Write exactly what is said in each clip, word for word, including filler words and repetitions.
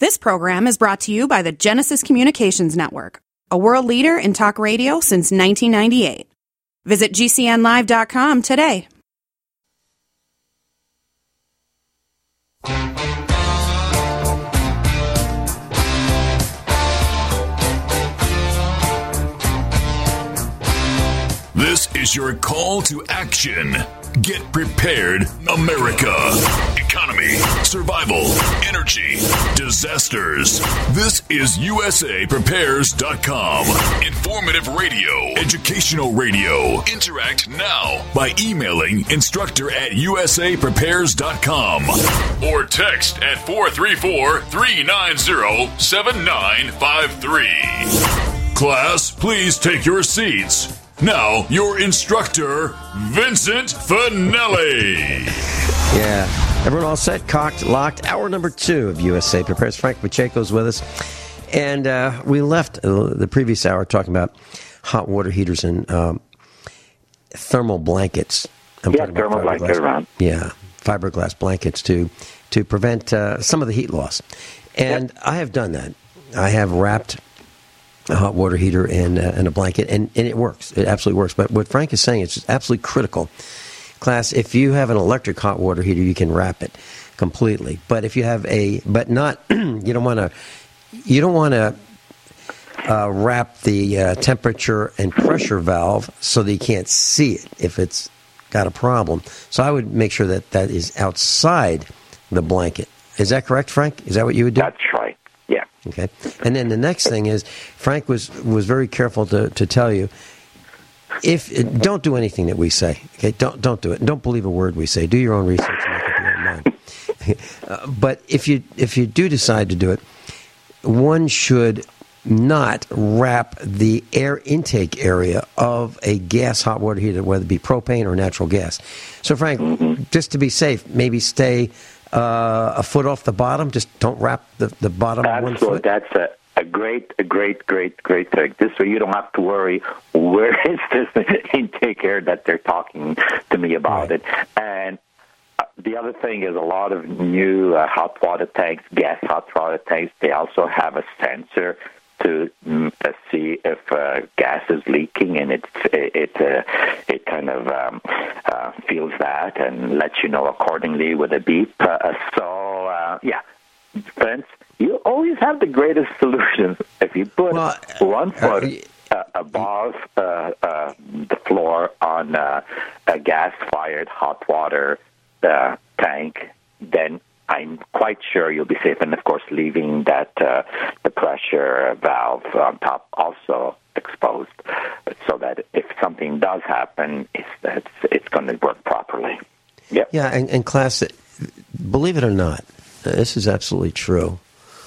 This program is brought to you by the Genesis Communications Network, a world leader in talk radio since nineteen ninety-eight. Visit G C N live dot com today. This is your call to action. Get prepared, America. Economy, survival, energy, disasters. This is U S A Prepares dot com. Informative radio, educational radio. Interact now by emailing instructor at U S A Prepares dot com or text at four three four, three nine zero, seven nine five three. Class, please take your seats. Now, your instructor, Vincent Finelli. Yeah. Everyone all set, cocked, locked. Hour number two of U S A Prepares. Frank Pacheco's with us. And uh, we left the previous hour talking about hot water heaters and um, thermal blankets. I'm yeah, thermal blankets around. Yeah, fiberglass blankets to, to prevent uh, some of the heat loss. And yep. I have done that. I have wrapped a hot water heater and, uh, and a blanket, and, and it works. It absolutely works. But what Frank is saying is just absolutely critical. Class, if you have an electric hot water heater, you can wrap it completely. But if you have a, but not, you don't want to, you don't want to uh, wrap the uh, temperature and pressure valve so that you can't see it if it's got a problem. So I would make sure that that is outside the blanket. Is that correct, Frank? Is that what you would do? That's right. Yeah. Okay. And then the next thing is, Frank was, was very careful to, to tell you, if don't do anything that we say. Okay, don't don't do it. Don't believe a word we say. Do your own research and make up your own mind. uh, but if you if you do decide to do it, one should not wrap the air intake area of a gas hot water heater, whether it be propane or natural gas. So, Frank, mm-hmm. just to be safe, maybe stay Uh, a foot off the bottom. Just don't wrap the, the bottom of one foot. That's a, a great, a great, great, great trick. This way you don't have to worry, where is this intake air that they're talking to me about right. it. And uh, the other thing is a lot of new uh, hot water tanks, gas hot water tanks, they also have a sensor to mm, uh, see if uh, gas is leaking, and it it uh, it kind of um, uh, feels that and lets you know accordingly with a beep. Uh, so uh, yeah, Vince, you always have the greatest solutions. If you put well, one foot uh, uh, above uh, uh, the floor on uh, a gas-fired hot water uh, tank, then I'm quite sure you'll be safe. And, of course, leaving that uh, the pressure valve on top also exposed so that if something does happen, it's, it's, it's going to work properly. Yep. Yeah, and, and class, believe it or not, this is absolutely true.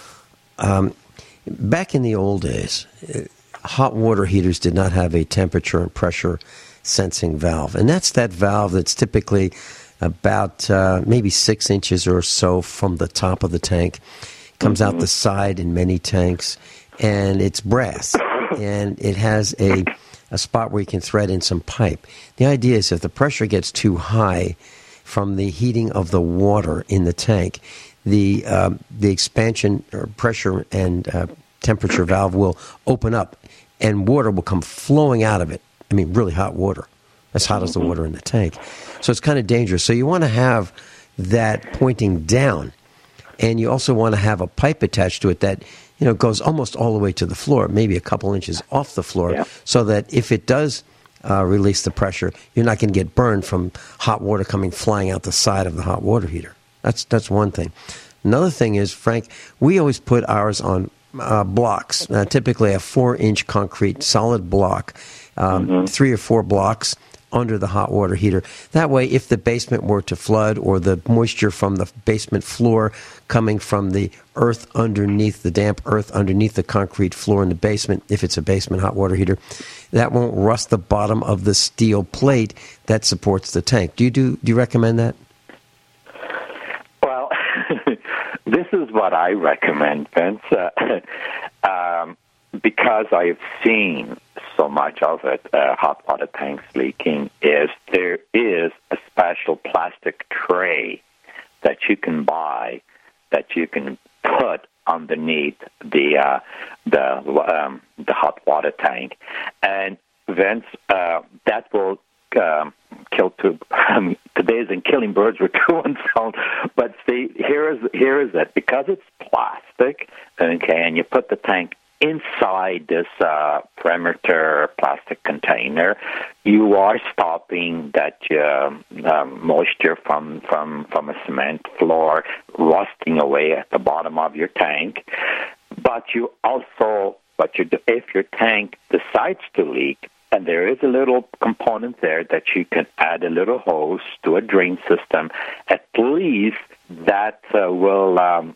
Um, back in the old days, hot water heaters did not have a temperature and pressure sensing valve. And that's that valve that's typically about uh, maybe six inches or so from the top of the tank. Comes mm-hmm. out the side in many tanks, and it's brass. And it has a, a spot where you can thread in some pipe. The idea is if the pressure gets too high from the heating of the water in the tank, the uh, the expansion or pressure and uh, temperature valve will open up, and water will come flowing out of it. I mean, really hot water. As hot as the water in the tank. So it's kind of dangerous. So you want to have that pointing down, and you also want to have a pipe attached to it that, you know, goes almost all the way to the floor, maybe a couple inches off the floor, yeah. so that if it does uh, release the pressure, you're not going to get burned from hot water coming flying out the side of the hot water heater. That's that's one thing. Another thing is, Frank, we always put ours on uh, blocks, uh, typically a four-inch concrete solid block, um, mm-hmm. three or four blocks under the hot water heater. That way, if the basement were to flood or the moisture from the basement floor coming from the earth underneath, the damp earth underneath the concrete floor in the basement, if it's a basement hot water heater, that won't rust the bottom of the steel plate that supports the tank. Do you do, do you recommend that? Well, this is what I recommend, Vince, uh, um, because I've seen so much of it, uh, hot water tanks leaking, is there is a special plastic tray that you can buy that you can put underneath the uh, the um, the hot water tank, and Vince, uh, that will um, kill two. Um, today isn't killing birds with two on sound, but see, here is here is it because it's plastic, okay, and you put the tank inside this uh, perimeter plastic container, you are stopping that uh, um, moisture from, from, from a cement floor rusting away at the bottom of your tank. But you also, but you, if your tank decides to leak, and there is a little component there that you can add a little hose to a drain system, at least that uh, will um,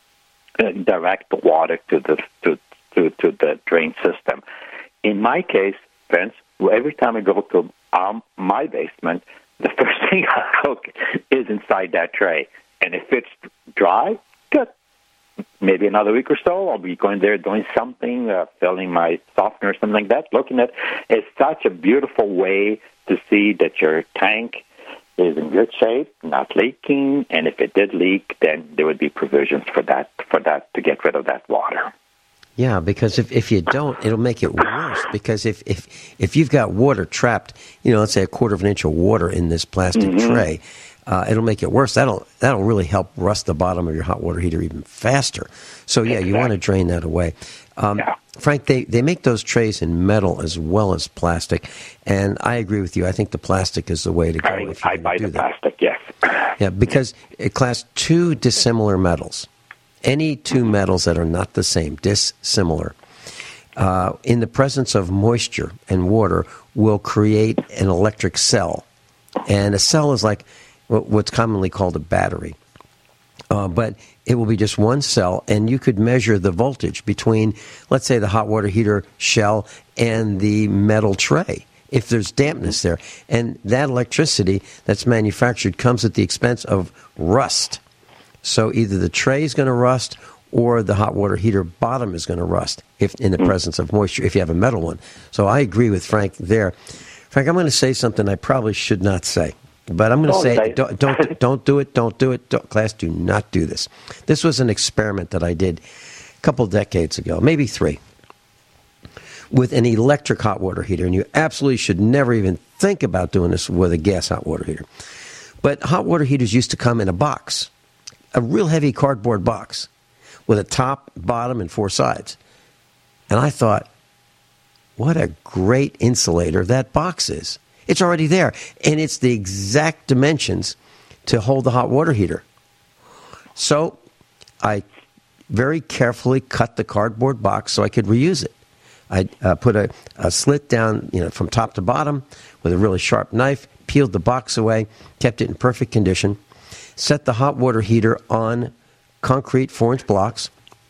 direct the water to the to To, to the drain system. In my case, Vince, every time I go to um, my basement, the first thing I look is inside that tray. And if it's dry, good. Maybe another week or so, I'll be going there doing something, uh, filling my softener or something like that, looking at it. It's such a beautiful way to see that your tank is in good shape, not leaking, and if it did leak, then there would be provisions for that, for that to get rid of that water. Yeah, because if, if you don't, it'll make it worse. Because if, if if you've got water trapped, you know, let's say a quarter of an inch of water in this plastic mm-hmm. tray, uh, it'll make it worse. That'll that'll really help rust the bottom of your hot water heater even faster. So, yeah, exactly. You want to drain that away. Um, yeah. Frank, they, they make those trays in metal as well as plastic, and I agree with you. I think the plastic is the way to go. I, if you're I buy do the that. plastic, yes. Yeah, because it class two dissimilar metals. Any two metals that are not the same, dissimilar, uh, in the presence of moisture and water, will create an electric cell. And a cell is like what's commonly called a battery. Uh, but it will be just one cell, and you could measure the voltage between, let's say, the hot water heater shell and the metal tray, if there's dampness there. And that electricity that's manufactured comes at the expense of rust. So either the tray is going to rust or the hot water heater bottom is going to rust if in the presence of moisture, if you have a metal one. So I agree with Frank there. Frank, I'm going to say something I probably should not say. But I'm going to say, say don't, don't don't do it, don't do it. Don't, class, do not do this. This was an experiment that I did a couple decades ago, maybe three, with an electric hot water heater. And you absolutely should never even think about doing this with a gas hot water heater. But hot water heaters used to come in a box. A real heavy cardboard box with a top, bottom, and four sides. And I thought, what a great insulator that box is. It's already there. And it's the exact dimensions to hold the hot water heater. So I very carefully cut the cardboard box so I could reuse it. I uh, put a, a slit down, you know, from top to bottom with a really sharp knife, peeled the box away, kept it in perfect condition. Set the hot water heater on concrete four-inch blocks,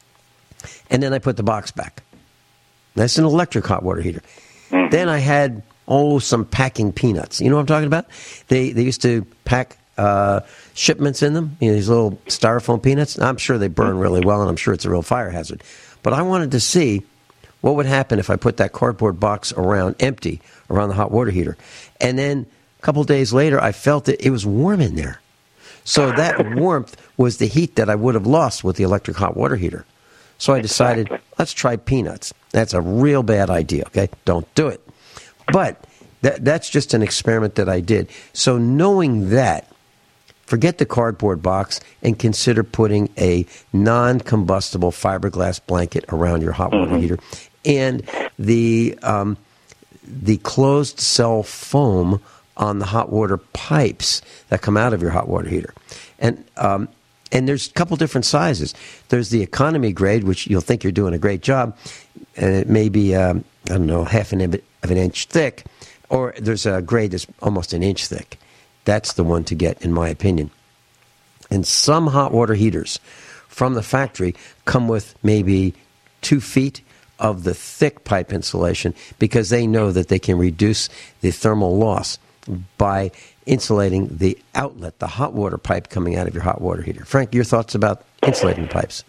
and then I put the box back. That's an electric hot water heater. Mm-hmm. Then I had, oh, some packing peanuts. You know what I'm talking about? They they used to pack uh, shipments in them, you know, these little styrofoam peanuts. I'm sure they burn really well, and I'm sure it's a real fire hazard. But I wanted to see what would happen if I put that cardboard box around, empty, around the hot water heater. And then a couple days later, I felt that it was warm in there. So that warmth was the heat that I would have lost with the electric hot water heater. So I decided, exactly. Let's try peanuts. That's a real bad idea, okay? Don't do it. But that, that's just an experiment that I did. So knowing that, forget the cardboard box and consider putting a non-combustible fiberglass blanket around your hot water mm-hmm. heater. And the um, the closed cell foam on the hot water pipes that come out of your hot water heater. And um, and there's a couple different sizes. There's the economy grade, which you'll think you're doing a great job, and it may be, um, I don't know, half an of an inch thick, or there's a grade that's almost an inch thick. That's the one to get, in my opinion. And some hot water heaters from the factory come with maybe two feet of the thick pipe insulation because they know that they can reduce the thermal loss by insulating the outlet, the hot water pipe coming out of your hot water heater. Frank, your thoughts about insulating the pipes?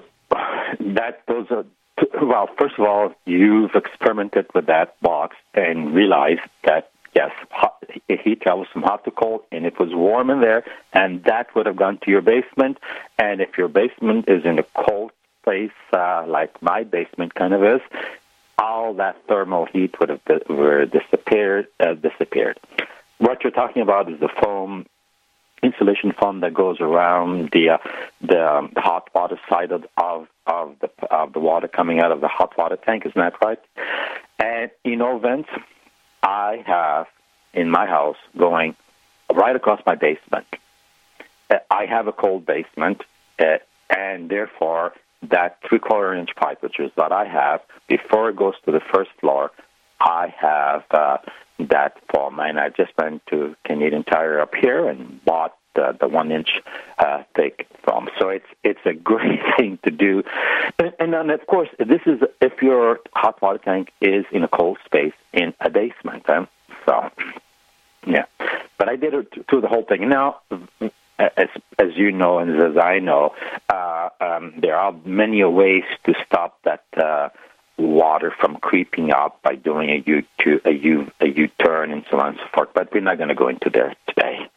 That those are well. First of all, you've experimented with that box and realized that yes, hot, heat travels from hot to cold, and it was warm in there, and that would have gone to your basement. And if your basement is in a cold space, uh, like my basement kind of is, all that thermal heat would have di- disappeared. Uh, disappeared. What you're talking about is the foam, insulation foam that goes around the uh, the, um, the hot water side of of of the of the water coming out of the hot water tank. Isn't that right? And you know, Vince, I have in my house going right across my basement. Uh, I have a cold basement, uh, and therefore that three-quarter inch pipe, which is what I have, before it goes to the first floor, I have uh, that foam, and I just went to Canadian Tire up here and bought uh, the one-inch uh, thick foam. So it's it's a great thing to do. And, and then, of course, this is if your hot water tank is in a cold space in a basement. Huh? So, yeah. But I did it through the whole thing. Now, as as you know and as I know, uh, um, there are many ways to stop that uh, water from creeping up by doing a U a U a U turn and so on and so forth. But we're not going to go into there today.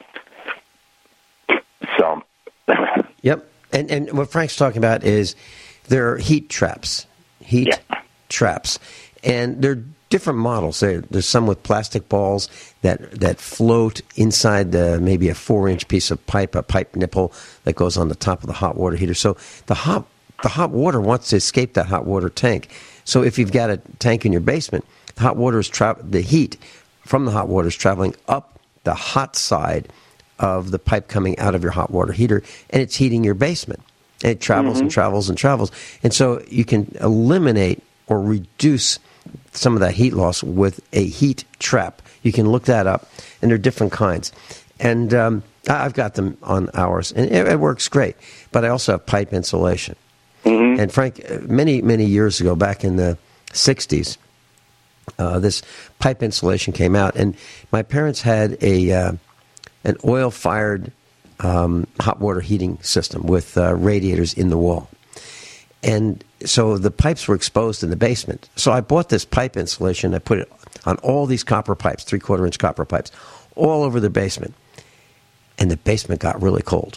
So, yep. And and what Frank's talking about is there are heat traps, heat yeah. traps, and they're different models. There, there's some with plastic balls that that float inside the, maybe a four-inch piece of pipe, a pipe nipple that goes on the top of the hot water heater. So the hot the hot water wants to escape that hot water tank. So if you've got a tank in your basement, the hot water is tra- the heat from the hot water is traveling up the hot side of the pipe coming out of your hot water heater, and it's heating your basement. And it travels mm-hmm. and travels and travels. And so you can eliminate or reduce some of that heat loss with a heat trap. You can look that up, and they're different kinds. And um, I've got them on ours, and it, it works great. But I also have pipe insulation. Mm-hmm. And Frank, many, many years ago, back in the sixties, uh, this pipe insulation came out, and my parents had a uh, an oil-fired um, hot water heating system with uh, radiators in the wall. And so the pipes were exposed in the basement. So I bought this pipe insulation. I put it on all these copper pipes, three-quarter inch copper pipes, all over the basement. And the basement got really cold.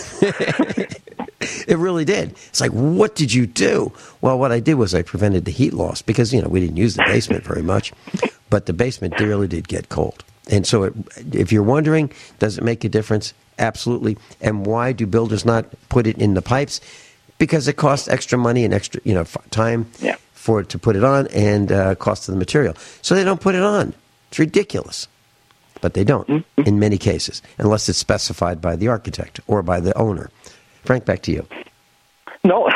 It really did. It's like, what did you do? Well, what I did was I prevented the heat loss because, you know, we didn't use the basement very much. But the basement really did get cold. And so it, if you're wondering, does it make a difference? Absolutely. And why do builders not put it in the pipes? Because it costs extra money and extra, you know, time yeah. for it to put it on, and uh, cost of the material. So they don't put it on. It's ridiculous. But they don't mm-hmm. in many cases, unless it's specified by the architect or by the owner. Frank, back to you. No.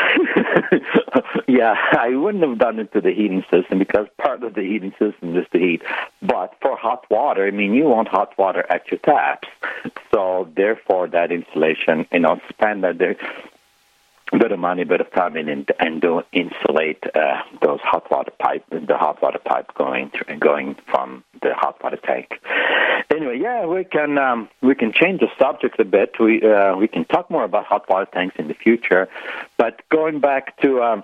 Yeah, I wouldn't have done it to the heating system because part of the heating system is the heat. But for hot water, I mean, you want hot water at your taps. So therefore, that insulation, you know, spend that there. Bit of money, bit of time, and and do insulate uh, those hot water pipe, the hot water pipe going through, going from the hot water tank. Anyway, yeah, we can um, we can change the subject a bit. We uh, we can talk more about hot water tanks in the future, but going back to um,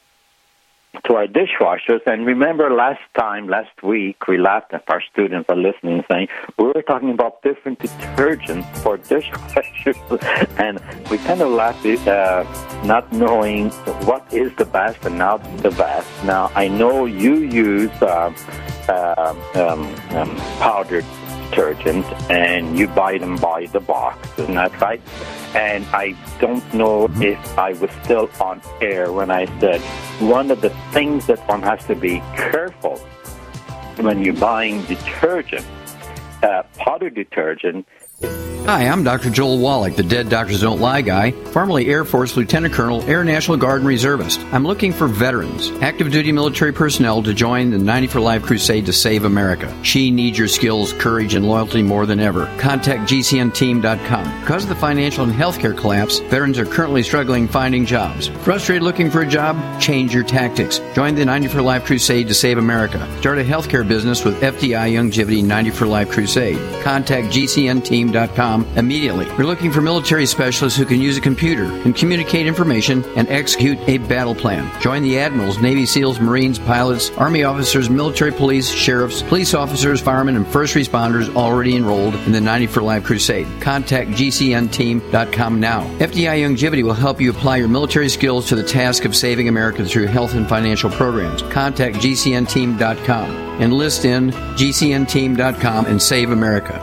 to our dishwashers, and remember last time, last week, we laughed at our students are listening, saying we were talking about different detergents for dishwashers, and we kind of laughed, uh, not knowing what is the best and not the best. Now, I know you use uh, uh, um, um, powdered detergent, and you buy them by the box, isn't that right? And I don't know if I was still on air when I said one of the things that one has to be careful when you're buying detergent, uh, powder detergent. Hi, I'm Doctor Joel Wallach, the Dead Doctors Don't Lie guy, formerly Air Force Lieutenant Colonel, Air National Guard and Reservist. I'm looking for veterans, active duty military personnel to join the ninety for Life crusade to save America. She needs your skills, courage, and loyalty more than ever. Contact G C N team dot com. Because of the financial and healthcare collapse, veterans are currently struggling finding jobs. Frustrated looking for a job? Change your tactics. Join the ninety for Life crusade to save America. Start a healthcare business with F D I Longevity ninety for Life crusade. Contact G C N team dot com com immediately. We're looking for military specialists who can use a computer and communicate information and execute a battle plan. Join the admirals, Navy SEALs, Marines, pilots, Army officers, military police, sheriffs, police officers, firemen, and first responders already enrolled in the ninety for Life Crusade. Contact G C N team dot com now. F D I Youngevity will help you apply your military skills to the task of saving America through health and financial programs. Contact G C N team dot com. Enlist in G C N team dot com and save America.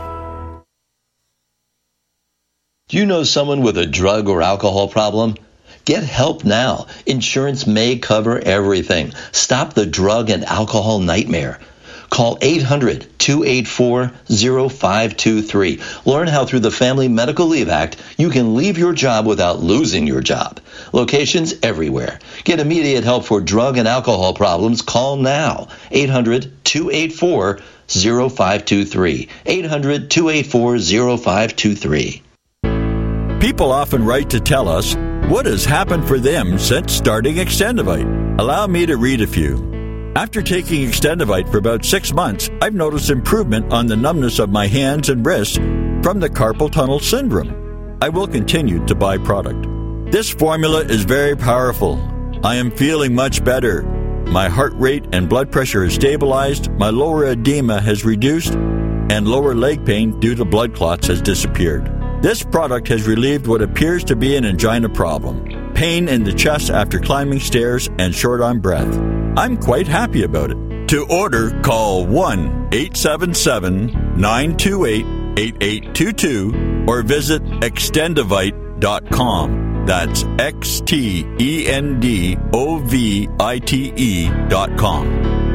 Do you know someone with a drug or alcohol problem? Get help now. Insurance may cover everything. Stop the drug and alcohol nightmare. Call eight hundred, two eight four, zero five two three. Learn how through the Family Medical Leave Act you can leave your job without losing your job. Locations everywhere. Get immediate help for drug and alcohol problems. Call now. eight hundred, two eight four, zero five two three. eight hundred, two eight four, zero five two three. People often write to tell us what has happened for them since starting Extendivite. Allow me to read a few. After taking Extendivite for about six months, I've noticed improvement on the numbness of my hands and wrists from the carpal tunnel syndrome. I will continue to buy product. This formula is very powerful. I am feeling much better. My heart rate and blood pressure has stabilized, my lower edema has reduced, and lower leg pain due to blood clots has disappeared. This product has relieved what appears to be an angina problem, pain in the chest after climbing stairs, and short on breath. I'm quite happy about it. To order, call one eight seven seven, nine two eight, eight eight two two or visit extendivite dot com. That's X T E N D O V I T E dot com.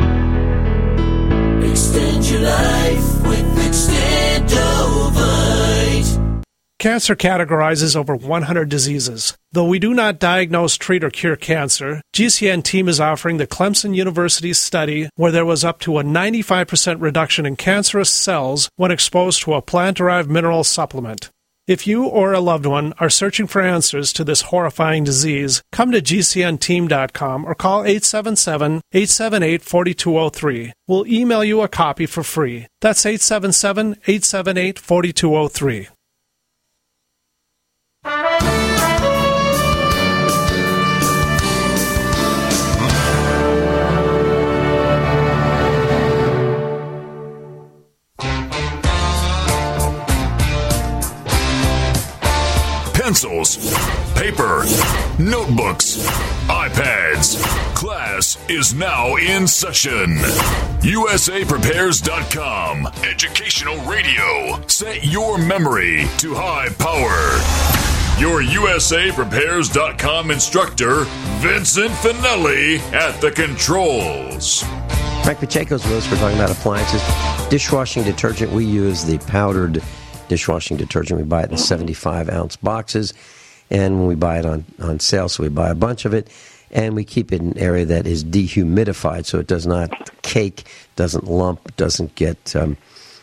Extend your life with Extendovite. Cancer categorizes over one hundred diseases. Though we do not diagnose, treat, or cure cancer, G C N team is offering the Clemson University study where there was up to a ninety-five percent reduction in cancerous cells when exposed to a plant-derived mineral supplement. If you or a loved one are searching for answers to this horrifying disease, come to G C N team dot com or call eight seven seven, eight seven eight, four two zero three. We'll email you a copy for free. That's eight seven seven, eight seven eight, four two zero three. Pencils, paper, notebooks, iPads. Class is now in session. U S A Prepares dot com. Educational radio. Set your memory to high power. Your U S A Prepares dot com instructor, Vincent Finelli, at the controls. Frank Pacheco's with us. We're talking about appliances. Dishwashing detergent. We use the powdered dishwashing detergent. We buy it in seventy-five ounce boxes, and when we buy it on, on sale, so we buy a bunch of it, and we keep it in an area that is dehumidified so it does not cake, doesn't lump, doesn't get, um,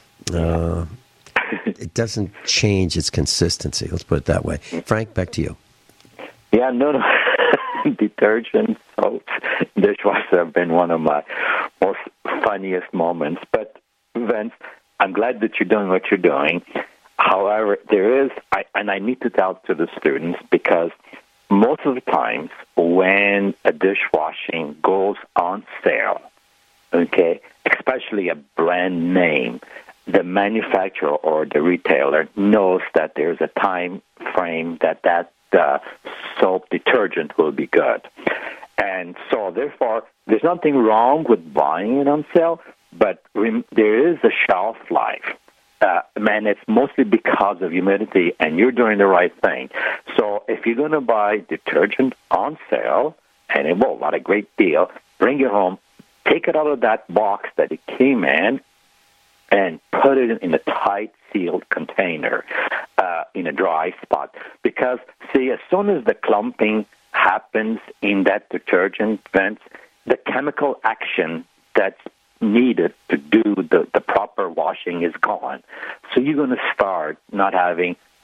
uh, it doesn't change its consistency. Let's put it that way. Frank, back to you. Yeah, no, no. Detergent, soaps, dishwasher have been one of my most funniest moments. But, Vince, I'm glad that you're doing what you're doing. However, there is, I, and I need to tell to the students, because most of the times when a dishwashing goes on sale, okay, especially a brand name, the manufacturer or the retailer knows that there's a time frame that that uh, soap detergent will be good. And so, therefore, there's nothing wrong with buying it on sale, but rem- there is a shelf life. Uh, man, it's mostly because of humidity, and you're doing the right thing. So if you're going to buy detergent on sale, and it, well, what a great deal, bring it home, take it out of that box that it came in, and put it in a tight sealed container uh, in a dry spot. Because, see, as soon as the clumping happens in that detergent, Vince, the chemical action that's needed to do the, the proper washing is gone. So you're going to start not having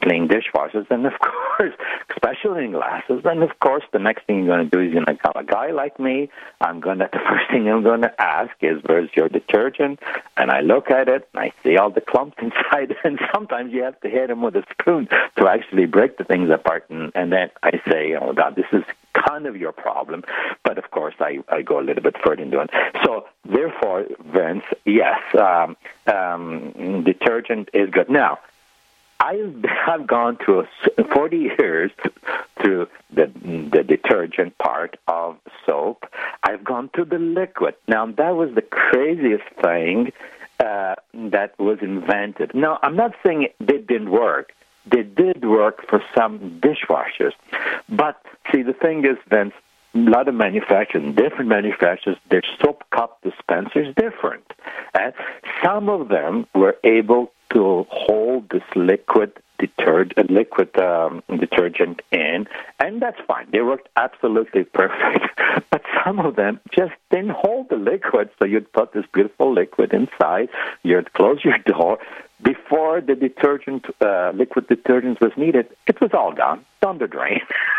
clean dishwashers, and of course, especially in glasses. And of course, the next thing you're going to do is you're going to come. A guy like me, I'm going to, the first thing I'm going to ask is, where's your detergent? And I look at it, and I see all the clumps inside, and sometimes you have to hit them with a spoon to actually break the things apart. And, and then I say, oh, God, this is kind of your problem. But of course, I, I go a little bit further into it. So therefore, Vince, yes, um, um, detergent is good. Now, I've, I've gone through forty years through the, the detergent part of soap. I've gone through the liquid. Now, that was the craziest thing uh, that was invented. Now, I'm not saying it didn't work. They did work for some dishwashers. But, see, the thing is, Vince, a lot of manufacturers, different manufacturers, their soap cup dispenser is different. And some of them were able to hold this liquid detergent, liquid um, detergent in, and that's fine. They worked absolutely perfect. But some of them just didn't hold the liquid, so you'd put this beautiful liquid inside, you'd close your door. Before the detergent, uh, liquid detergent was needed, it was all gone, down the drain.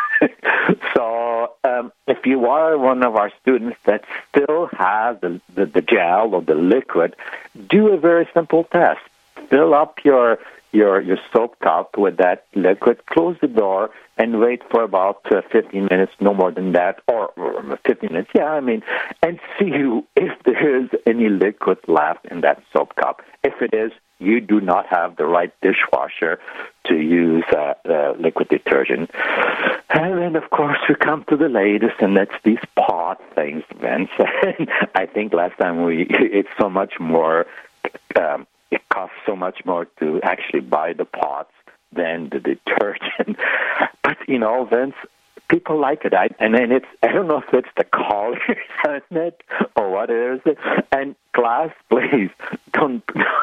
So um, if you are one of our students that still has the, the, the gel or the liquid, do a very simple test. Fill up your your your soap cup with that liquid, close the door, and wait for about uh, fifteen minutes, no more than that, or, or fifteen minutes, yeah, I mean, and see if there is any liquid left in that soap cup. If it is, you do not have the right dishwasher to use uh, uh, liquid detergent. And then, of course, we come to the latest, and that's these pot things, Vince. I think last time we, it's so much more, um, it costs so much more to actually buy the pots than the detergent. But, you know, Vince, people like it. I, and then it's, I don't know if it's the colors on it or what it is. And class, please, don't...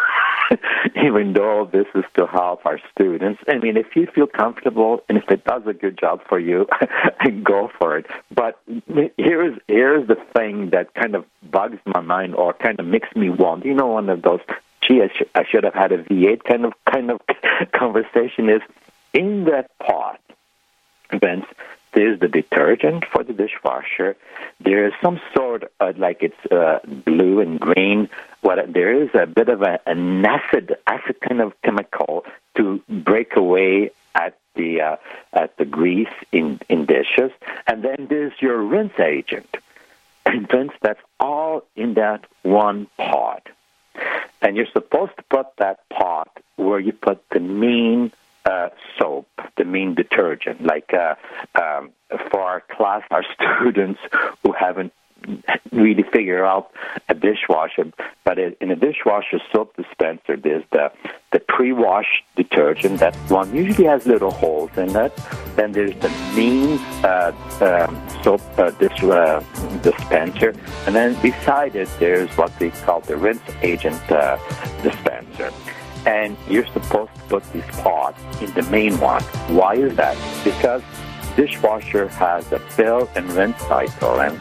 Even though this is to help our students, I mean, if you feel comfortable and if it does a good job for you, go for it. But here's here's the thing that kind of bugs my mind or kind of makes me want, you know, one of those, gee, I, sh- I should have had a V eight kind of kind of conversation is, in that pot, Vince, there's the detergent for the dishwasher. There is some sort of, like it's uh, blue and green. What there is a bit of a, an acid, acid kind of chemical to break away at the uh, at the grease in, in dishes. And then there's your rinse agent. And Vince, that's all in that one pot. And you're supposed to put that pot where you put the main Uh, soap, the main detergent, like uh, um, for our class, our students who haven't really figured out a dishwasher, but in a dishwasher soap dispenser, there's the, the pre-wash detergent. That one usually has little holes in it. Then there's the main uh, uh, soap uh, dish, uh, dispenser, and then beside it, there's what they call the rinse agent uh, dispenser. And you're supposed to put these pots in the main one. Why is that? Because dishwasher has a fill and rinse cycle, and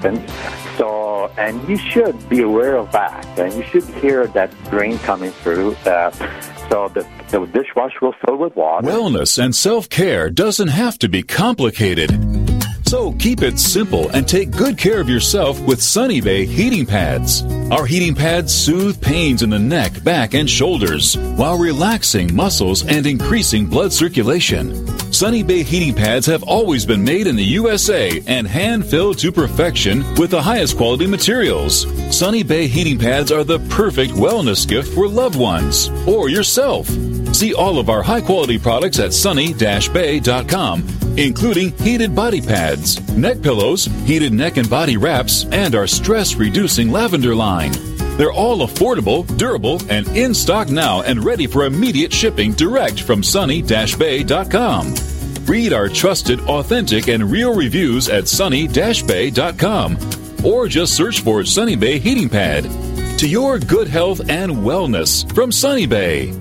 so and you should be aware of that, and you should hear that drain coming through. Uh, so the, the dishwasher will fill with water. Wellness and self-care doesn't have to be complicated. So keep it simple and take good care of yourself with Sunny Bay heating pads. Our heating pads soothe pains in the neck, back, and shoulders while relaxing muscles and increasing blood circulation. Sunny Bay heating pads have always been made in the U S A and hand-filled to perfection with the highest quality materials. Sunny Bay heating pads are the perfect wellness gift for loved ones or yourself. See all of our high-quality products at sunny dash bay dot com, including heated body pads, neck pillows, heated neck and body wraps, and our stress-reducing lavender line. They're all affordable, durable, and in stock now and ready for immediate shipping direct from sunny dash bay dot com. Read our trusted, authentic, and real reviews at sunny dash bay dot com or just search for Sunny Bay Heating Pad. To your good health and wellness from Sunny Bay.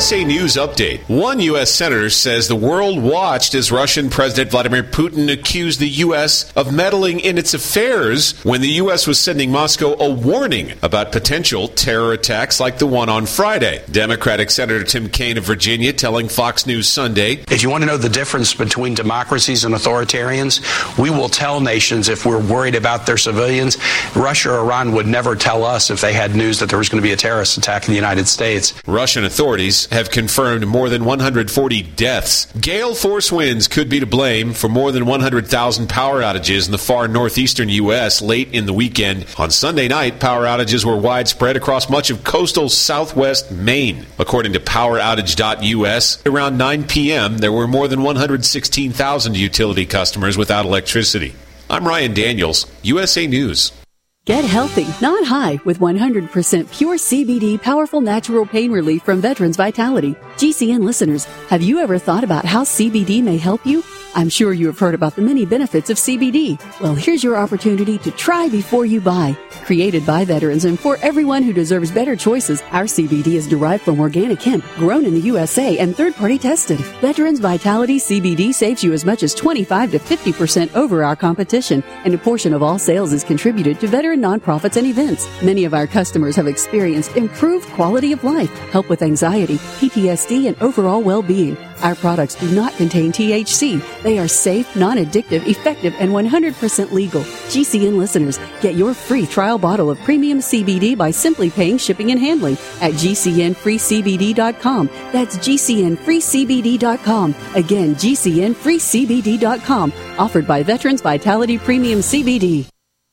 S A News Update. One U S senator says the world watched as Russian President Vladimir Putin accused the U S of meddling in its affairs when the U S was sending Moscow a warning about potential terror attacks like the one on Friday. Democratic Senator Tim Kaine of Virginia telling Fox News Sunday, if you want to know the difference between democracies and authoritarians, we will tell nations if we're worried about their civilians. Russia or Iran would never tell us if they had news that there was going to be a terrorist attack in the United States. Russian authorities have confirmed more than one hundred forty deaths. Gale force winds could be to blame for more than one hundred thousand power outages in the far northeastern U S late in the weekend. On Sunday night, power outages were widespread across much of coastal southwest Maine. According to power outage dot U S, around nine p.m., there were more than one hundred sixteen thousand utility customers without electricity. I'm Ryan Daniels, U S A News. Get healthy, not high, with one hundred percent pure C B D powerful natural pain relief from Veterans Vitality. G C N listeners, have you ever thought about how C B D may help you? I'm sure you have heard about the many benefits of C B D. Well, here's your opportunity to try before you buy. Created by veterans and for everyone who deserves better choices, our C B D is derived from organic hemp, grown in the U S A and third-party tested. Veterans Vitality C B D saves you as much as twenty-five to fifty percent over our competition, and a portion of all sales is contributed to veteran nonprofits and events. Many of our customers have experienced improved quality of life, help with anxiety, P T S D, and overall well-being. Our products do not contain T H C. They are safe, non-addictive, effective, and one hundred percent legal. G C N listeners, get your free trial bottle of premium C B D by simply paying shipping and handling at G C N free C B D dot com. That's G C N free C B D dot com. Again, G C N free C B D dot com. Offered by Veterans Vitality Premium C B D.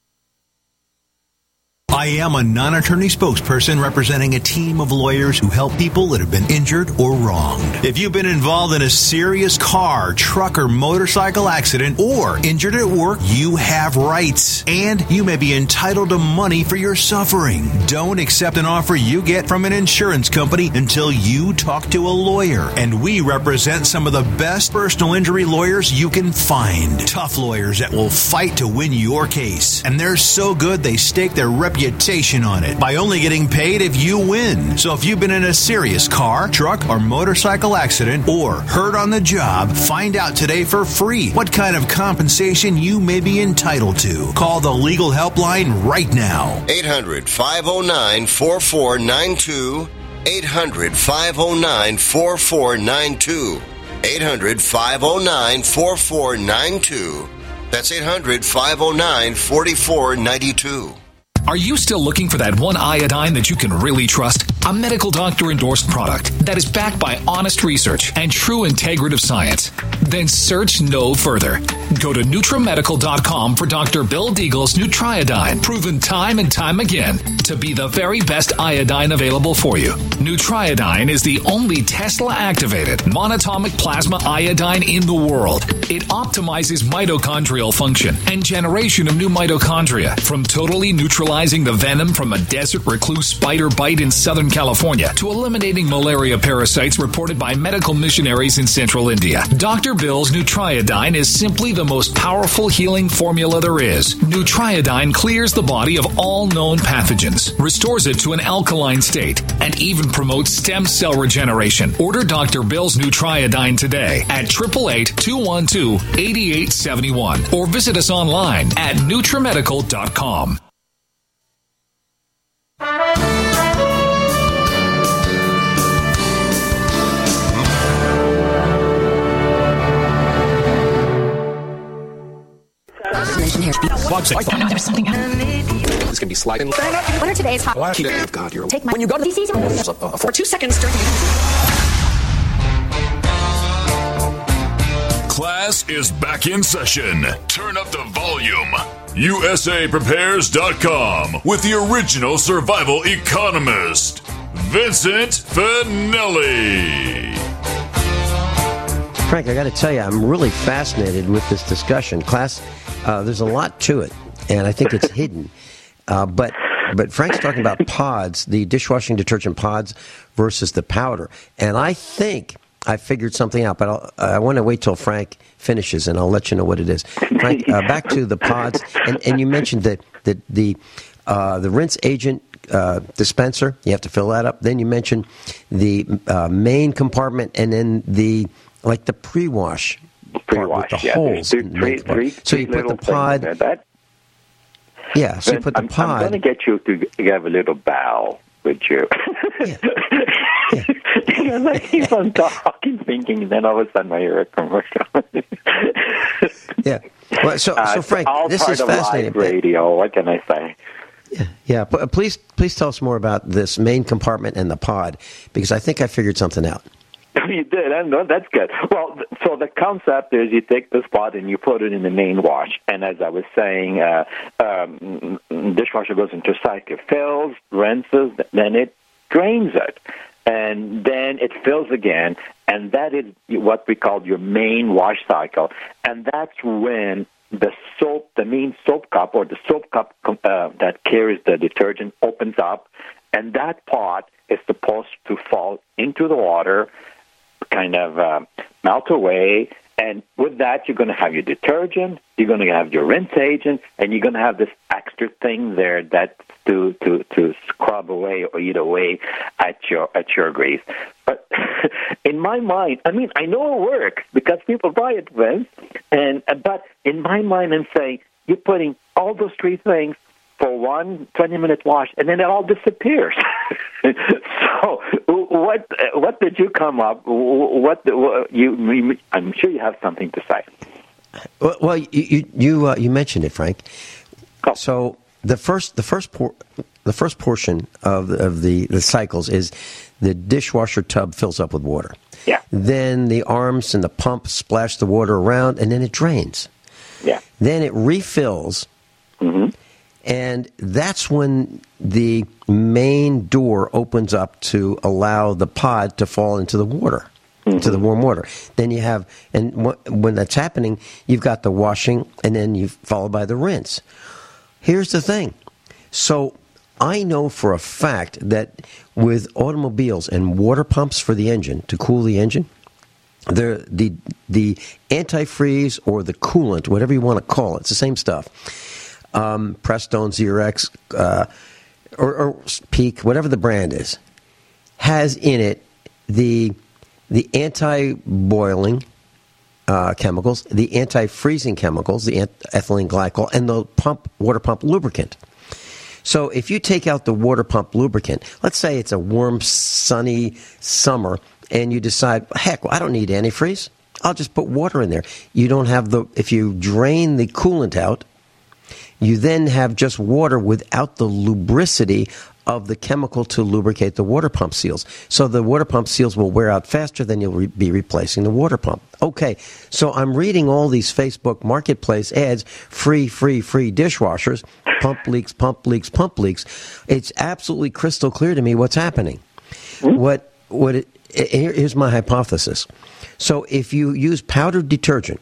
I am a non-attorney spokesperson representing a team of lawyers who help people that have been injured or wronged. If you've been involved in a serious car, truck, or motorcycle accident or injured at work, you have rights, and you may be entitled to money for your suffering. Don't accept an offer you get from an insurance company until you talk to a lawyer, and we represent some of the best personal injury lawyers you can find. Tough lawyers that will fight to win your case, and they're so good they stake their reputation on it by only getting paid if you win. So if you've been in a serious car, truck, or motorcycle accident or hurt on the job, find out today for free what kind of compensation you may be entitled to. Call the legal helpline right now. eight hundred, five oh nine, four four nine two. eight hundred, five oh nine, four four nine two. eight hundred, five oh nine, four four nine two. That's eight hundred, five oh nine, four four nine two. Are you still looking for that one iodine that you can really trust? A medical doctor endorsed product that is backed by honest research and true integrative science? Then search no further. Go to NutriMedical dot com for Doctor Bill Deagle's Nutriodine, proven time and time again to be the very best iodine available for you. Nutriodine is the only Tesla-activated monatomic plasma iodine in the world. It optimizes mitochondrial function and generation of new mitochondria, from totally neutralizing the venom from a desert recluse spider bite in Southern California to eliminating malaria parasites reported by medical missionaries in central India. Doctor Bill's Nutriodine is simply the most powerful healing formula there is. Nutriodine clears the body of all known pathogens, restores it to an alkaline state, and even promotes stem cell regeneration. Order Doctor Bill's Nutriodine today at eight eight eight, two one two, eight eight seven one or visit us online at NutriMedical dot com. There's something It's gonna be sliding. What are today's hot? Oh God, you're Take my when you go to the D C for two seconds during the Class is back in session. Turn up the volume. U S A Prepares dot com with the original survival economist, Vincent Finelli. Frank, I got to tell you, I'm really fascinated with this discussion. Class, uh, there's a lot to it, and I think it's hidden. Uh, but but Frank's talking about pods, the dishwashing detergent pods versus the powder. And I think I figured something out, but I'll, I want to wait till Frank finishes, and I'll let you know what it is. Frank, uh, back to the pods, and, and you mentioned the the the, uh, the rinse agent uh, dispenser. You have to fill that up. Then you mentioned the uh, main compartment, and then the like the pre-wash part with the yeah. holes. Three, in the three, main part. three, so three you put the little things pod. there. That, yeah, so you Vince, put the I'm, pod. I'm going to get you to have a little bow with you. Yeah. Because I keep on talking, thinking, and then all of a sudden I hear a commercial. yeah. Well, so, uh, so Frank, all this part is of fascinating. live radio. What can I say? Yeah, yeah. But please, please tell us more about this main compartment and the pod, because I think I figured something out. You did. I know that's good. Well, so the concept is you take this pot and you put it in the main wash. And as I was saying, uh, um, dishwasher goes into cycle, fills, rinses, then it drains it. And then it fills again, and that is what we call your main wash cycle. And that's when the soap, the main soap cup, or the soap cup uh, that carries the detergent opens up, and that pot is supposed to fall into the water, kind of uh, melt away, and with that you're going to have your detergent, you're going to have your rinse agent, and you're going to have this extra thing there that to to to scrub away or eat away at your at your grease. But in my mind, I mean, I know it works because people buy it, Vince, and but in my mind, I'm saying you're putting all those three things for one twenty-minute wash, and then it all disappears. So, what what did you come up? What, what you? I'm sure you have something to say. Well, well you you you, uh, you mentioned it, Frank. Oh. So the first the first por- the first portion of the, of the, the cycles is the dishwasher tub fills up with water. Yeah. Then the arms and the pump splash the water around, and then it drains. Yeah. Then it refills. Mm-hmm. And that's when the main door opens up to allow the pod to fall into the water, mm-hmm. into the warm water. Then you have, and wh- when that's happening, you've got the washing, and then you followed by the rinse. Here's the thing. So I know for a fact that with automobiles and water pumps for the engine, to cool the engine, the the the antifreeze or the coolant, whatever you want to call it, it's the same stuff. Um, Prestone, Xerox, uh, or, or Peak, whatever the brand is, has in it the the anti-boiling uh, chemicals, the anti-freezing chemicals, the ant- ethylene glycol, and the pump water pump lubricant. So if you take out the water pump lubricant, let's say it's a warm, sunny summer, and you decide, heck, well, I don't need antifreeze. I'll just put water in there. You don't have the, if you drain the coolant out, you then have just water without the lubricity of the chemical to lubricate the water pump seals. So the water pump seals will wear out faster than you'll re- be replacing the water pump. Okay, so I'm reading all these Facebook Marketplace ads, free, free, free dishwashers, pump leaks, pump leaks, pump leaks. It's absolutely crystal clear to me what's happening. What, what it, here, here's my hypothesis. So if you use powdered detergent,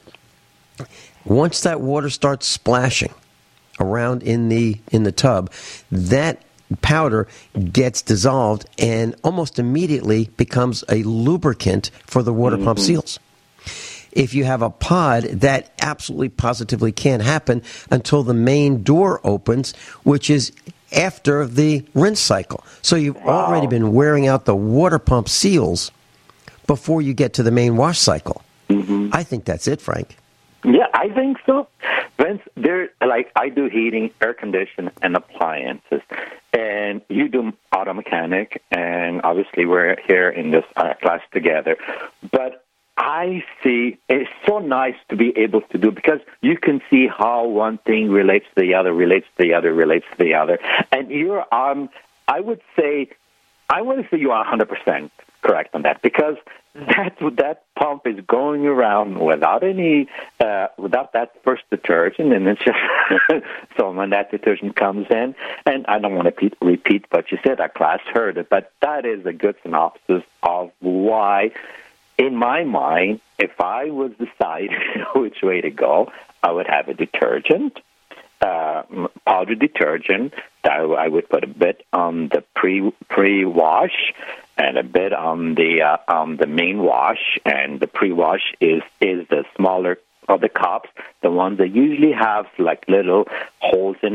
once that water starts splashing around in the in the tub, that powder gets dissolved and almost immediately becomes a lubricant for the water mm-hmm. pump seals. If you have a pod, that absolutely positively can't happen until the main door opens, which is after the rinse cycle. So you've wow. already been wearing out the water pump seals before you get to the main wash cycle. Mm-hmm. I think that's it, Frank. Yeah, I think so. Vince, there, like I do heating, air conditioning, and appliances, and you do auto mechanic, and obviously we're here in this uh, class together. But I see it's so nice to be able to do, because you can see how one thing relates to the other, relates to the other, relates to the other, and you're um, I would say, I want to say you are one hundred percent correct on that, because that that pump is going around without any, uh, without that first detergent, and it's just so when that detergent comes in, and I don't want to repeat, repeat what you said, our class heard it, but that is a good synopsis of why, in my mind, if I was decide which way to go, I would have a detergent, uh, powdered detergent. I, I would put a bit on the pre pre wash. And a bit on the uh, on the main wash, and the pre-wash is is the smaller of the cups, the ones that usually have like little holes in it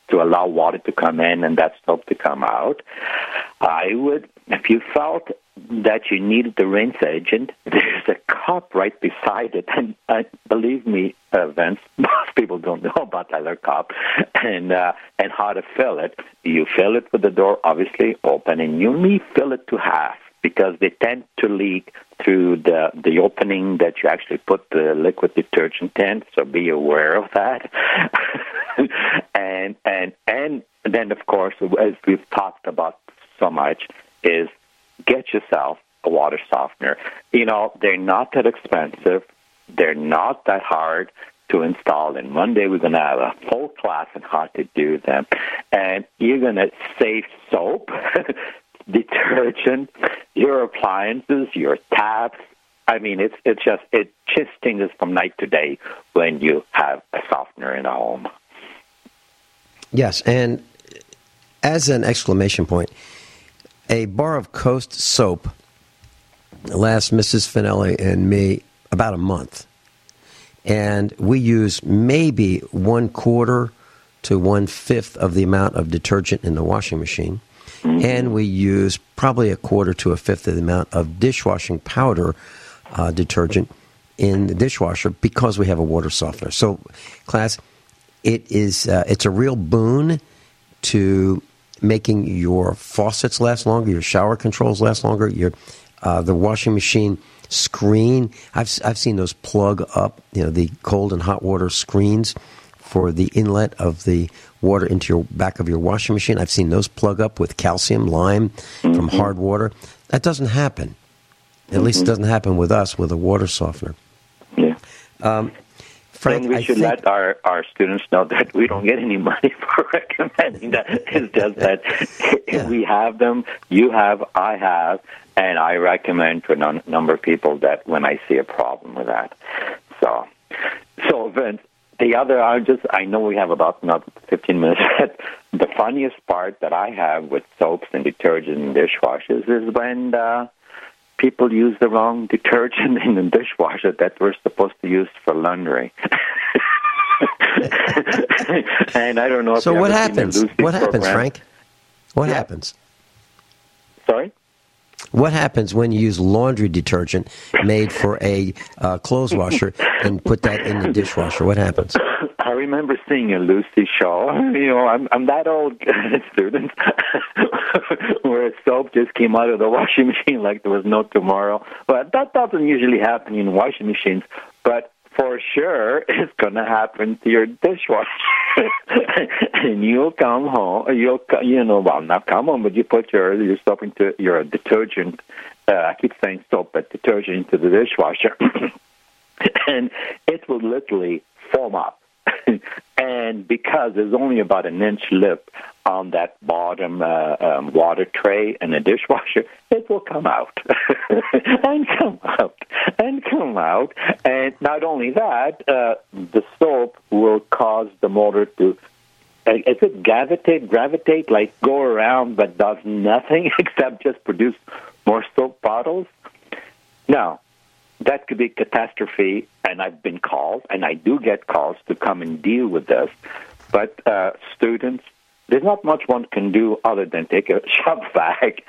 to allow water to come in and that soap to come out. I would, if you felt that you needed the rinse agent, there's a cup right beside it. And uh, believe me, uh, Vince, most people don't know about that other cup and uh, and how to fill it. You fill it with the door obviously open, and you only fill it to half because they tend to leak through the the opening that you actually put the liquid detergent in. So be aware of that. and and and then of course, as we've talked about so much, is get yourself a water softener. You know, they're not that expensive. They're not that hard to install. And one day we're going to have a full class on how to do them. And you're going to save soap, detergent, your appliances, your taps. I mean, it's it's just, it just changes from night to day when you have a softener in a home. Yes, and as an exclamation point, a bar of Coast soap lasts Missus Finelli and me about a month. And we use maybe one quarter to one-fifth of the amount of detergent in the washing machine. Mm-hmm. And we use probably a quarter to a fifth of the amount of dishwashing powder uh, detergent in the dishwasher because we have a water softener. So, class, it is uh, it's a real boon to making your faucets last longer, your shower controls last longer, your uh, the washing machine screen. I've I've seen those plug up, you know, the cold and hot water screens for the inlet of the water into your back of your washing machine. I've seen those plug up with calcium, lime mm-hmm. from hard water. That doesn't happen. At mm-hmm. least it doesn't happen with us with a water softener. Yeah. Um, Frank, and we I should think, let our, our students know that we don't get any money for recommending that. It's just that yeah. we have them, you have, I have, and I recommend to a non- number of people that when I see a problem with that. So, so Vince, the other, I just, I know we have about another fifteen minutes, but the funniest part that I have with soaps and detergent and dishwashers is when uh, people use the wrong detergent in the dishwasher that we're supposed to use for laundry. And I don't know if so you what ever happens? seen a What happens, program. Frank? What Yeah. happens? Sorry? What happens when you use laundry detergent made for a uh, clothes washer and put that in the dishwasher? What happens? I remember seeing a Lucy show. You know, I'm I'm that old student where soap just came out of the washing machine like there was no tomorrow. But that doesn't usually happen in washing machines. But for sure, it's going to happen to your dishwasher. And you'll come home, you'll, you know, well, not come home, but you put your, your soap into your detergent, uh, I keep saying soap, but detergent into the dishwasher, and it will literally foam up. And because there's only about an inch lip on that bottom uh, um, water tray in the dishwasher, it will come out and come out and come out. And not only that, uh, the soap will cause the motor to, uh, is it gravitate, gravitate, like go around but does nothing except just produce more soap bottles? Now, that could be a catastrophe, and I've been called, and I do get calls to come and deal with this. But uh, students, there's not much one can do other than take a shop vac,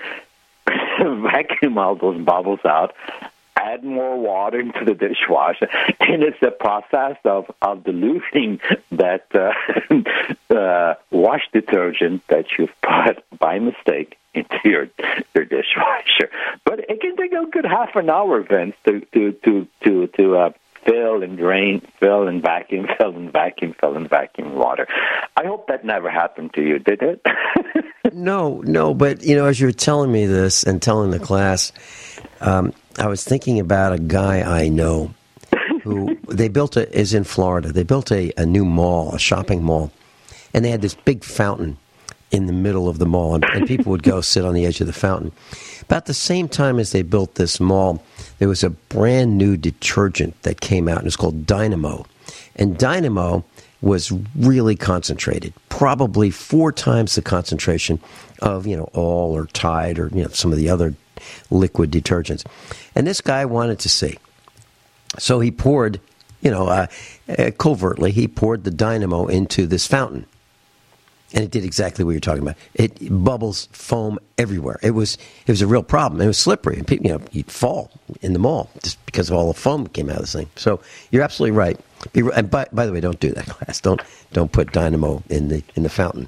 vacuum all those bubbles out, add more water into the dishwasher, and it's a process of, of diluting that uh, uh, wash detergent that you've put by mistake into your your dishwasher. But it can take a good half an hour, Vince, to to to to, to uh, fill and drain, fill and vacuum, fill and vacuum, fill and vacuum water. I hope that never happened to you, did it? No, no, but, you know, as you were telling me this and telling the class, um, I was thinking about a guy I know who, they built a, is in Florida, they built a, a new mall, a shopping mall, and they had this big fountain in the middle of the mall, and, and people would go sit on the edge of the fountain. About the same time as they built this mall, there was a brand new detergent that came out, and it's called Dynamo. And Dynamo was really concentrated, probably four times the concentration of, you know, All or Tide or, you know, some of the other liquid detergents. And this guy wanted to see. So he poured, you know, uh, uh, covertly, he poured the Dynamo into this fountain. And it did exactly what you're talking about. It bubbles foam everywhere. It was it was a real problem. It was slippery, and people, you know, you'd fall in the mall just because of all the foam that came out of this thing. So you're absolutely right. Be, and by, by the way, don't do that, class. Don't don't put dynamo in the in the fountain.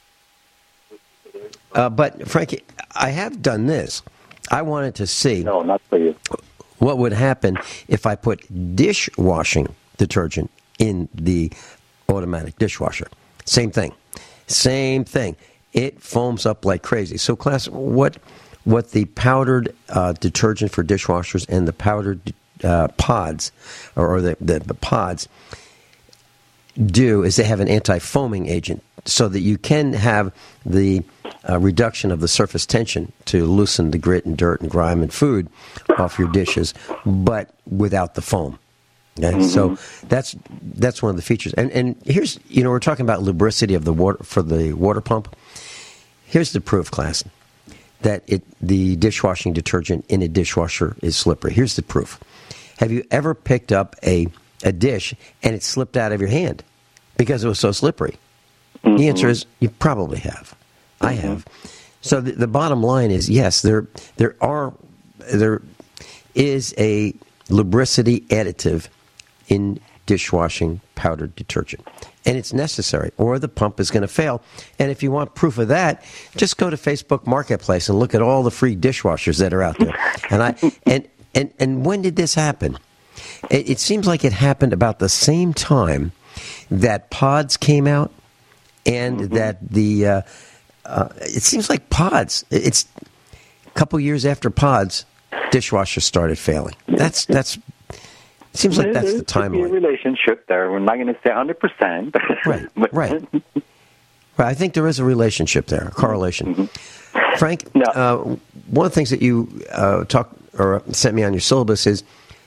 Uh, but Frankie, I have done this. I wanted to see. No, not for you. What would happen if I put dishwashing detergent in the automatic dishwasher? Same thing. Same thing. It foams up like crazy. So, class, what what the powdered uh, detergent for dishwashers and the powdered uh, pods, or, or the, the, the pods, do is they have an anti-foaming agent so that you can have the uh, reduction of the surface tension to loosen the grit and dirt and grime and food off your dishes, but without the foam. Okay? Mm-hmm. So that's that's one of the features. And and here's, you know, we're talking about lubricity of the water for the water pump. Here's the proof, class, that it the dishwashing detergent in a dishwasher is slippery. Here's the proof. Have you ever picked up a, a dish and it slipped out of your hand because it was so slippery? Mm-hmm. The answer is you probably have. Mm-hmm. I have. So the, the bottom line is, yes, there there are there is a lubricity additive in dishwashing powdered detergent. And it's necessary, or the pump is going to fail. And if you want proof of that, just go to Facebook Marketplace and look at all the free dishwashers that are out there. And I and and, and when did this happen? It, it seems like it happened about the same time that pods came out, and mm-hmm. that the uh, uh, it seems like pods. It's a couple years after pods, dishwashers started failing. That's that's. It seems like that's the timeline. There's a relationship there. We're not going to say one hundred percent. Right, right. Right. I think there is a relationship there, a correlation. Mm-hmm. Frank, no. uh, one of the things that you uh, talk or sent me on your syllabus is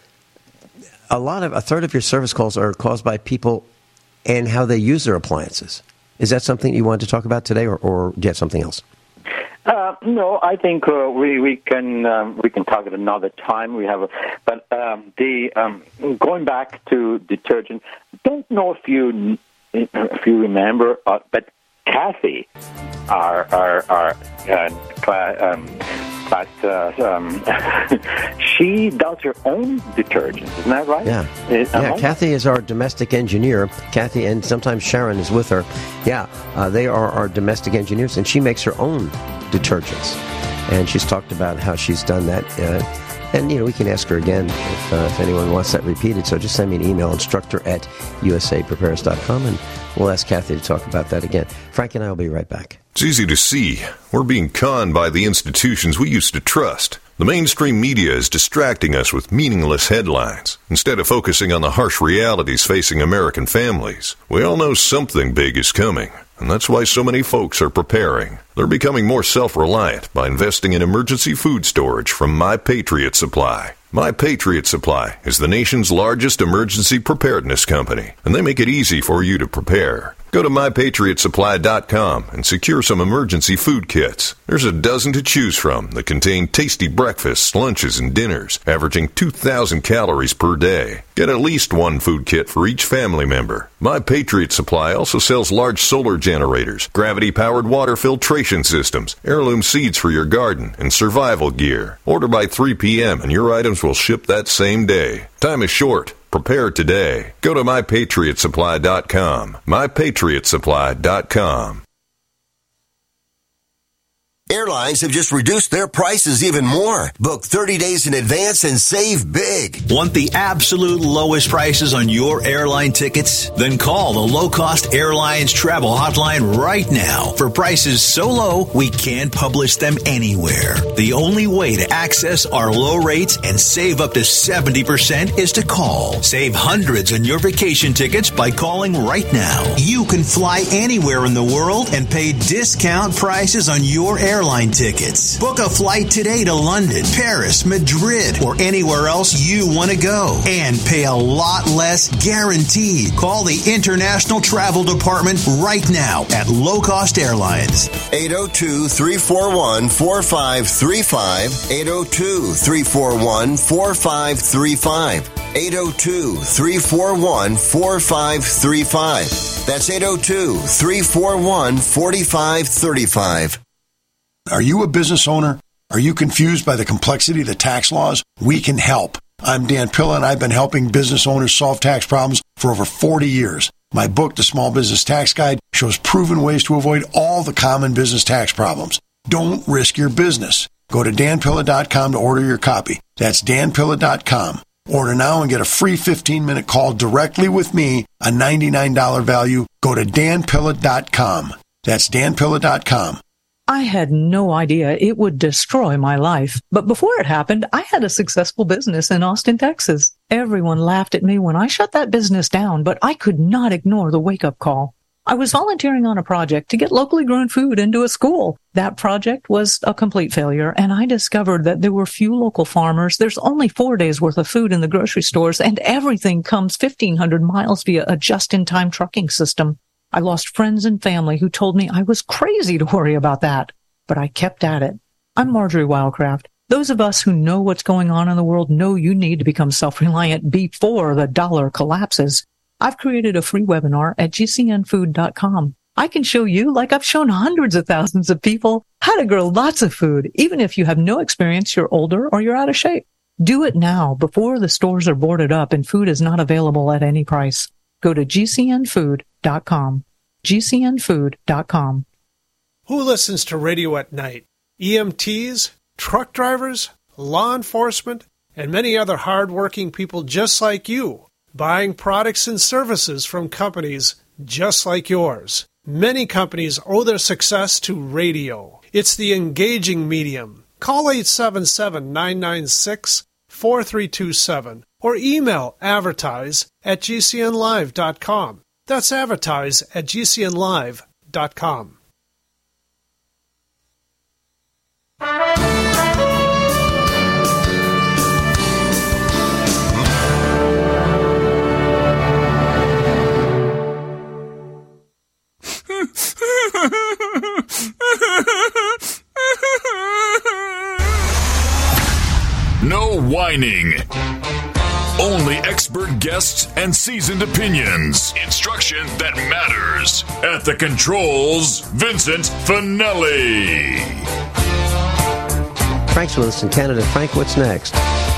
a lot of a third of your service calls are caused by people and how they use their appliances. Is that something you wanted to talk about today, or, or do you have something else? Uh, no, I think uh, we we can um, we can talk at another time. We have, a, but um, the um, going back to detergent. Don't know if you if you remember, uh, but Kathy, our our our uh, class, um, class uh, um, she does her own detergent. Isn't that right? Yeah, Is, yeah. Kathy is our domestic engineer. Kathy, and sometimes Sharon is with her. Yeah, uh, they are our domestic engineers, and she makes her own detergents, and she's talked about how she's done that, uh, and you know, we can ask her again if, uh, if anyone wants that repeated. So just send me an email, instructor at u s a prepares dot com, and we'll ask Kathy to talk about that again. Frank and I will be right back. It's easy to see. We're being conned by the institutions we used to trust. The mainstream media is distracting us with meaningless headlines instead of focusing on the harsh realities facing American families. We all know something big is coming, and that's why so many folks are preparing. They're becoming more self-reliant by investing in emergency food storage from My Patriot Supply. My Patriot Supply is the nation's largest emergency preparedness company, and they make it easy for you to prepare. Go to my patriot supply dot com and secure some emergency food kits. There's a dozen to choose from that contain tasty breakfasts, lunches, and dinners, averaging two thousand calories per day. Get at least one food kit for each family member. My Patriot Supply also sells large solar generators, gravity-powered water filtration systems, heirloom seeds for your garden, and survival gear. Order by three p.m. and your items will ship that same day. Time is short. Prepare today. Go to my patriot supply dot com. my patriot supply dot com. Airlines have just reduced their prices even more. Book thirty days in advance and save big. Want the absolute lowest prices on your airline tickets? Then call the Low Cost Airlines Travel Hotline right now for prices so low we can't publish them anywhere. The only way to access our low rates and save up to seventy percent is to call. Save hundreds on your vacation tickets by calling right now. You can fly anywhere in the world and pay discount prices on your airline airline tickets. Book a flight today to London, Paris, Madrid, or anywhere else you want to go and pay a lot less guaranteed. Call the International Travel Department right now at Low Cost Airlines. eight oh two, three four one, four five three five. eight oh two, three four one, four five three five. eight oh two, three four one, four five three five. That's eight oh two, three four one, four five three five. Are you a business owner? Are you confused by the complexity of the tax laws? We can help. I'm Dan Pilla, and I've been helping business owners solve tax problems for over forty years. My book, The Small Business Tax Guide, shows proven ways to avoid all the common business tax problems. Don't risk your business. Go to dan pilla dot com to order your copy. That's dan pilla dot com. Order now and get a free fifteen-minute call directly with me, a ninety-nine dollars value. Go to dan pilla dot com. That's dan pilla dot com. I had no idea it would destroy my life. But before it happened, I had a successful business in Austin, Texas. Everyone laughed at me when I shut that business down, but I could not ignore the wake-up call. I was volunteering on a project to get locally grown food into a school. That project was a complete failure, and I discovered that there were few local farmers. There's only four days worth of food in the grocery stores, and everything comes fifteen hundred miles via a just-in-time trucking system. I lost friends and family who told me I was crazy to worry about that, but I kept at it. I'm Marjorie Wildcraft. Those of us who know what's going on in the world know you need to become self-reliant before the dollar collapses. I've created a free webinar at g c n food dot com. I can show you, like I've shown hundreds of thousands of people, how to grow lots of food, even if you have no experience, you're older, or you're out of shape. Do it now before the stores are boarded up and food is not available at any price. Go to g c n food dot com. g c n food dot com. Who listens to radio at night? E M Ts, truck drivers, law enforcement, and many other hard-working people just like you, buying products and services from companies just like yours. Many companies owe their success to radio. It's the engaging medium. Call eight seven seven, nine nine six, four three two seven or email advertise at g c n live dot com. That's advertise at g c n live dot com. No whining. Only expert guests and seasoned opinions. Instruction that matters. At the controls, Vincent Finelli. Frank's with us in Canada. Frank, what's next?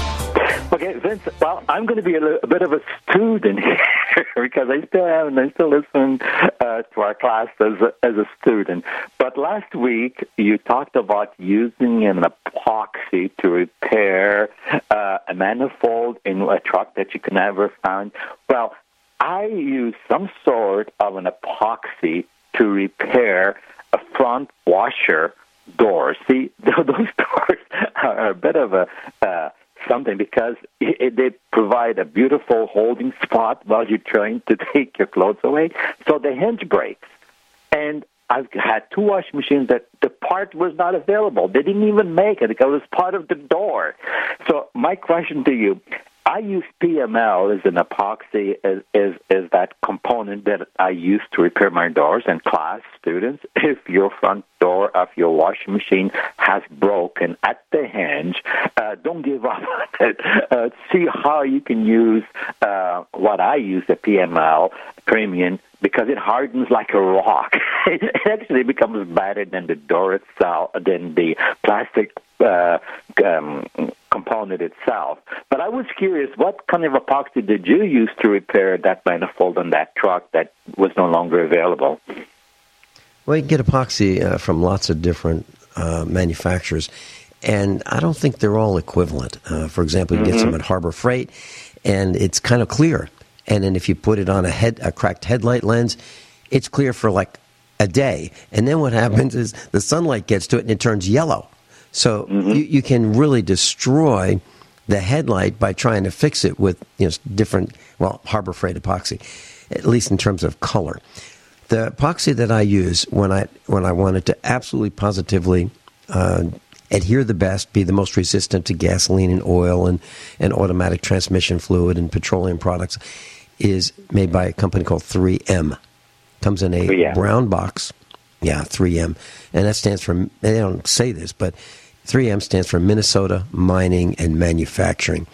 Okay, Vince, well, I'm going to be a, little, a bit of a student here because I still have and I still listen uh, to our class as a, as a student. But last week, you talked about using an epoxy to repair uh, a manifold in a truck that you can never find. Well, I use some sort of an epoxy to repair a front washer door. See, those doors are a bit of a... Uh, something because it, it, they provide a beautiful holding spot while you're trying to take your clothes away. So the hinge breaks. And I've had two washing machines that the part was not available. They didn't even make it because it was part of the door. So my question to you, I use P M L as an epoxy, as, as, as that component that I use to repair my doors. And class students, if your front door of your washing machine has broken at the hinge, uh, don't give up on it. Uh, see how you can use uh, what I use, the P M L Premium, because it hardens like a rock. It actually becomes better than the door itself, than the plastic uh, um, component itself. But I was curious, what kind of epoxy did you use to repair that manifold on that truck that was no longer available? Well, you can get epoxy uh, from lots of different uh, manufacturers, and I don't think they're all equivalent. Uh, for example, you mm-hmm. get some at Harbor Freight, and it's kind of clear. And then if you put it on a head, a cracked headlight lens, it's clear for like a day. And then what happens is the sunlight gets to it and it turns yellow. So mm-hmm. you, you can really destroy the headlight by trying to fix it with, you know, different, well, Harbor Freight epoxy, at least in terms of color. The epoxy that I use when I when I wanted to absolutely positively uh, adhere the best, be the most resistant to gasoline and oil and, and automatic transmission fluid and petroleum products, is made by a company called three M. Comes in a yeah. brown box. Yeah, three M. And that stands for, they don't say this, but three M stands for Minnesota Mining and Manufacturing.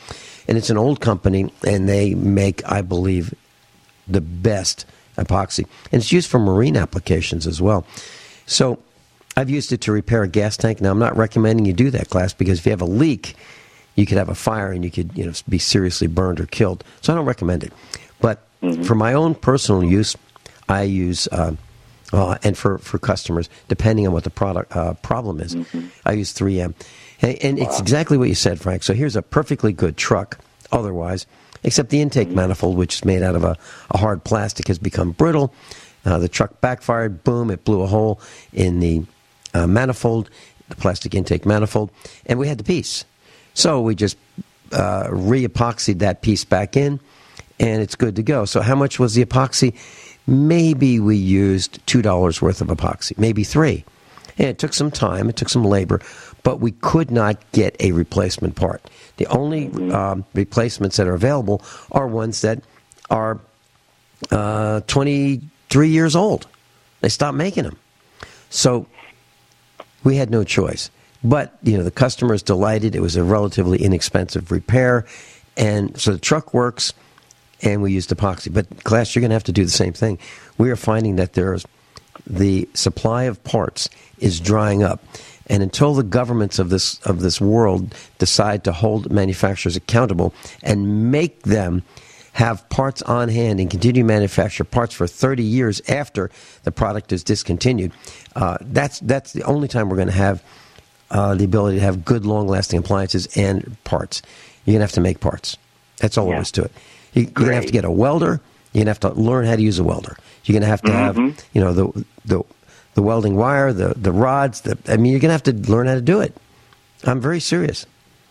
and it's an old company, and they make, I believe, the best epoxy. And it's used for marine applications as well. So I've used it to repair a gas tank. Now, I'm not recommending you do that, class, because if you have a leak, you could have a fire and you could, you know, be seriously burned or killed. So I don't recommend it. But mm-hmm. for my own personal use, I use, uh, uh, and for, for customers, depending on what the product uh, problem is, mm-hmm. I use three M. And, and wow. it's exactly what you said, Frank. So here's a perfectly good truck, otherwise, except the intake mm-hmm. manifold, which is made out of a, a hard plastic, has become brittle. Uh, the truck backfired. Boom, it blew a hole in the uh, manifold, the plastic intake manifold, and we had the piece. So we just uh, re-epoxied that piece back in, and it's good to go. So how much was the epoxy? Maybe we used two dollars worth of epoxy, maybe three. And it took some time, it took some labor, but we could not get a replacement part. The only um, replacements that are available are ones that are uh, twenty-three years old. They stopped making them. So we had no choice. But, you know, the customer is delighted. It was a relatively inexpensive repair. And so the truck works, and we used epoxy. But, class, you're going to have to do the same thing. We are finding that there's the supply of parts is drying up. And until the governments of this of this world decide to hold manufacturers accountable and make them have parts on hand and continue to manufacture parts for thirty years after the product is discontinued, uh, that's that's the only time we're going to have uh, the ability to have good, long-lasting appliances and parts. You're going to have to make parts. That's all yeah. there is to it. You, you're going to have to get a welder. You're going to have to learn how to use a welder. You're going to have to mm-hmm. have, you know, the the the welding wire, the the rods. The I mean, you're going to have to learn how to do it. I'm very serious.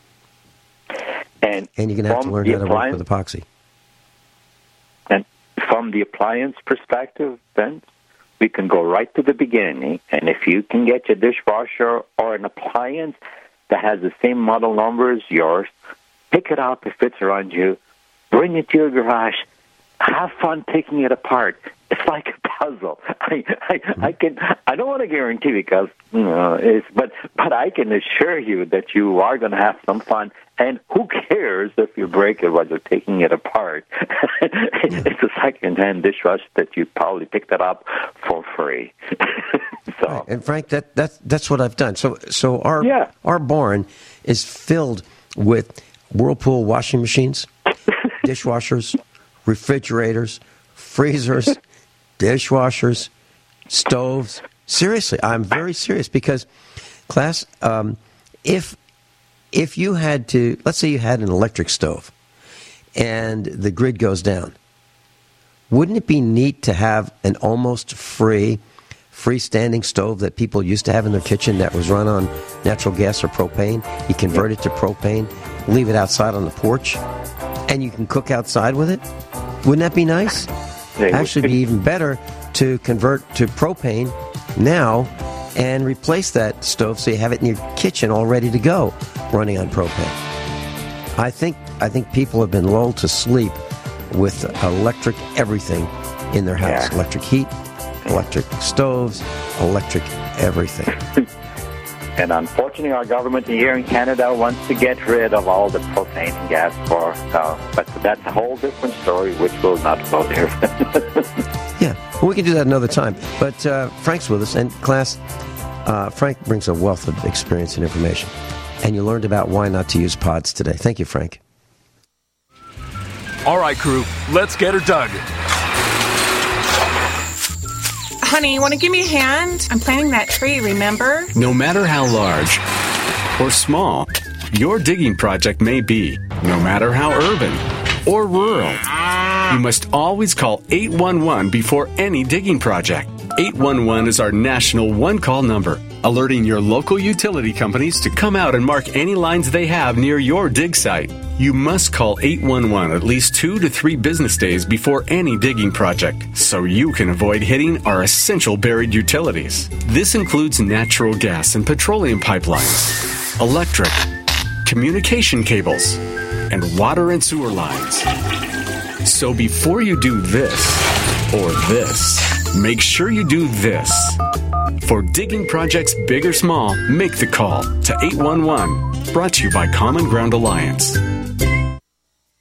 And and you're going to have to learn how to work with epoxy. And from the appliance perspective, Ben, we can go right to the beginning. And if you can get your dishwasher or an appliance that has the same model number as yours, pick it up if it's around you, bring it to your garage, have fun taking it apart. It's like a puzzle. I, I, I can. I don't want to guarantee because you know, it's, but but I can assure you that you are going to have some fun. And who cares if you break it while you're taking it apart? It's a second-hand dishwasher that you probably picked it up for free. So, right. And Frank, that that's that's what I've done. So so our yeah. our barn is filled with Whirlpool washing machines, dishwashers, refrigerators, freezers, dishwashers, stoves. Seriously, I'm very serious because, class, um, if if you had to, let's say you had an electric stove and the grid goes down, wouldn't it be neat to have an almost free, freestanding stove that people used to have in their kitchen that was run on natural gas or propane? You convert it to propane, leave it outside on the porch, and you can cook outside with it? Wouldn't that be nice? Actually, be even better to convert to propane now and replace that stove so you have it in your kitchen all ready to go, running on propane. I think I think people have been lulled to sleep with electric everything in their house. Yeah. Electric heat, electric stoves, electric everything. And unfortunately, our government here in Canada wants to get rid of all the propane and gas for, uh, but that's a whole different story, which will not go there. Yeah, well, we can do that another time. But uh, Frank's with us, and class, uh, Frank brings a wealth of experience and information. And you learned about why not to use pods today. Thank you, Frank. All right, crew, let's get her dug. Honey, you want to give me a hand? I'm planting that tree, remember? No matter how large or small your digging project may be, no matter how urban or rural, you must always call eight one one before any digging project. eight one one is our national one-call number, alerting your local utility companies to come out and mark any lines they have near your dig site. You must call eight one one at least two to three business days before any digging project, so you can avoid hitting our essential buried utilities. This includes natural gas and petroleum pipelines, electric, communication cables, and water and sewer lines. So before you do this or this, make sure you do this. For digging projects big or small, make the call to eight one one. Brought to you by Common Ground Alliance.